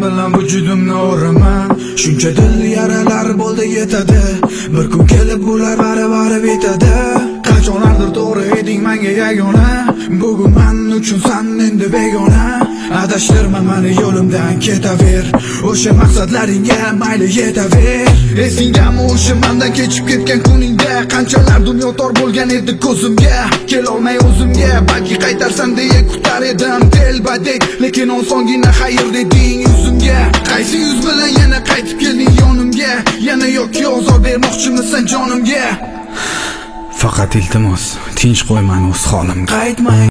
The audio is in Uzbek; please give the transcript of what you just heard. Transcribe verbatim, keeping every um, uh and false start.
bilan vujudimni o'raman. Shuncha dil yaralar bo'ldi yetadi, bir kun kelib bular bari-bari bitadi. Qachonlardir to'g'ri eding menga yagona, bugun men uchun sen endi begona. Adashtirma meni yo'limdan ketaver, o'sha maqsadlaringga mayli yetaver. Esingdami o'sha mendan kechib ketgan kuningda, qanchalar dunyo tor bo'lgan edi ko'zimga. Kelolmay o'zimga, balki qaytarsan deya kutar edim telbadek, lekin osongina xayr deding yuzimga. Qaysi yuz bilan yana qaytib kelding yonimga, yana yoki ozor bermoqchimisan jonimga? Faqat iltimos tinch qo'y meni o'z holimga. Qaytmang